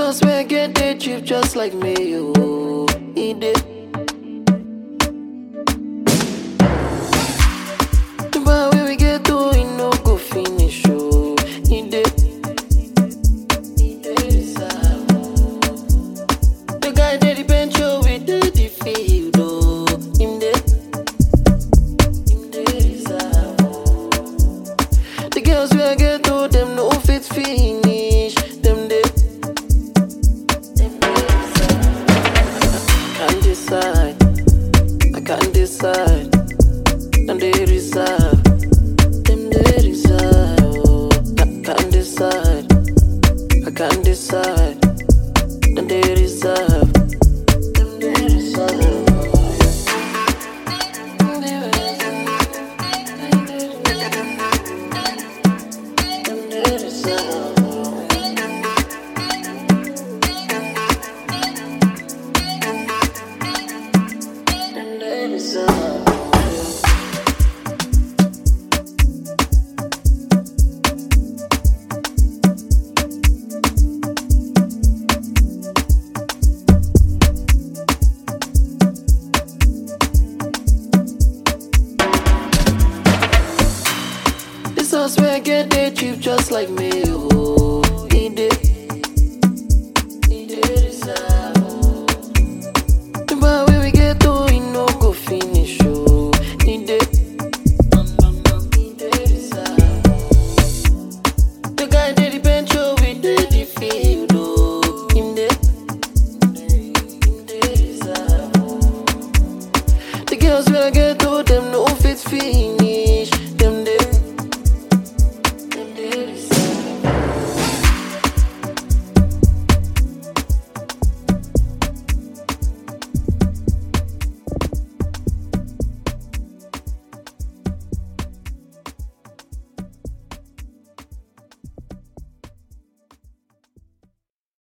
house where I get they cheap just like me, oh, he did. But when we get to it, no go finish, oh, he did. The guy did the bench, oh, we did the field, oh, him did. The girls where I get to them, no fit finish, them did. Can't decide, I can't decide. And they reserve, them they reserve. Oh, I can't decide, I can't decide. And they reserve, them they reserve. Them they reserve. Them they reserve. This house where I get they cheap just like me, oh, he did. He did deserve, oh. But when we get to it, no go finish, oh, he did. He did deserve. The guy did the bench, oh, we did the field, oh, him did. Him did deserve. The girls where I get to them, no fit finish.